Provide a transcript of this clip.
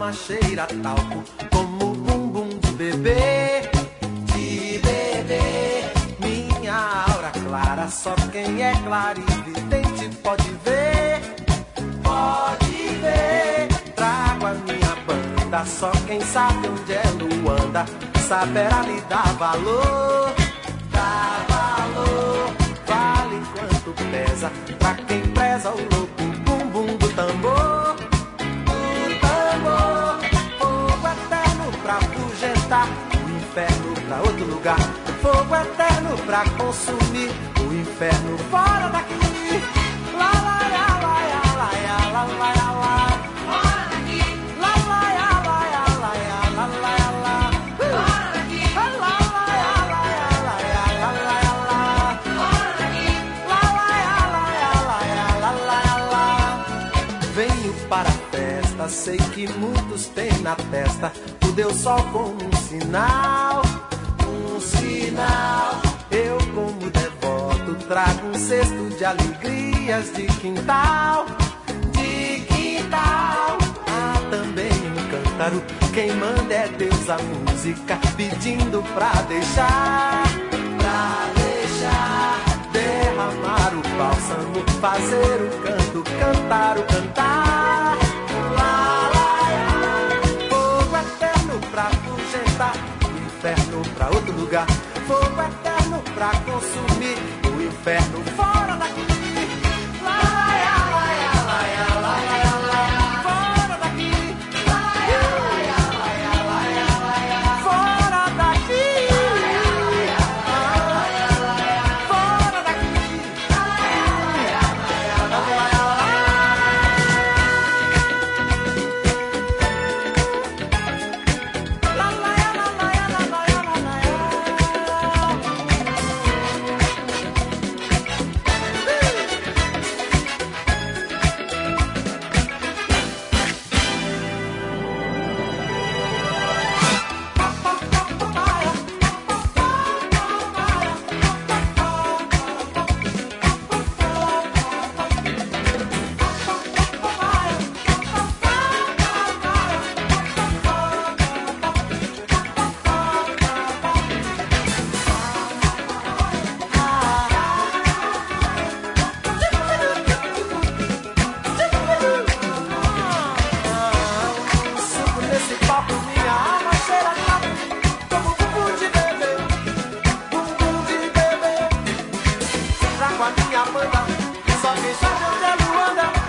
alma cheira talco, como o bumbum de bebê. De bebê, minha aura clara, só quem é clarividente pode ver. Pode ver, trago a minha banda, só quem sabe onde é Luanda saberá lhe dar valor. Dá valor, vale quanto pesa, pra quem preza o louco bumbum do tambor. Do tambor, fogo eterno pra afugentar, o inferno pra outro lugar. Fogo eterno pra consumir, o inferno fora daqui. Lá, lá, lá, lá, lá, lá, lá, lá, lá, lá. Fora daqui. Lá, lá, lá, lá, lá, lá, lá, lá, lá. Fora daqui. Lá, lá, lá, lá, lá, lá, lá, lá. Fora daqui. Lá, lá, lá, lá, lá, lá, lá. Venho para a festa, sei que muitos têm na testa o Deus Sol como um sinal. Um sinal. Eu como devoto trago um cesto de alegrias de quintal. De quintal. Há também um cântaro, quem manda é Deus a música, pedindo pra deixar. Pra deixar derramar o bálsamo, fazer o canto, cantar o cantar. Lá, lá, lá. Fogo eterno pra afugentar, o inferno pra outro lugar. Fogo eterno pra consumir, o inferno fora daqui. Lá, lá, lá, lá, lá, lá, lá, lá. Fora daqui. Lá, lá, lá, lá, lá, lá. Fora daqui. Fora daqui. Com a minha banda, só quem sabe onde é Luanda